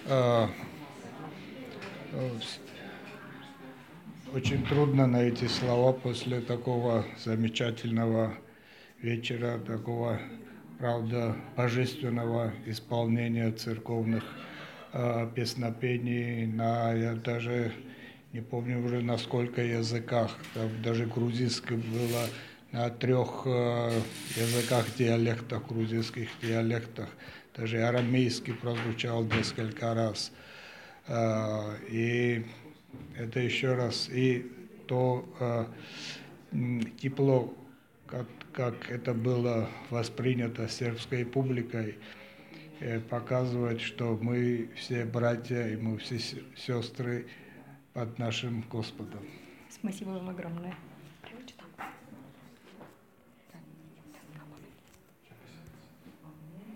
Э, Очень трудно найти слова после такого замечательного вечера, такого, правда, божественного исполнения церковных песнопений я даже не помню уже на сколько языках, там даже грузинский было на 3 языках, диалектах, грузинских диалектах, даже арамейский прозвучал несколько раз. И это еще раз, и то тепло, как это было воспринято сербской публикой, показывает, что мы все братья и мы все сестры под нашим Господом. Спасибо вам огромное.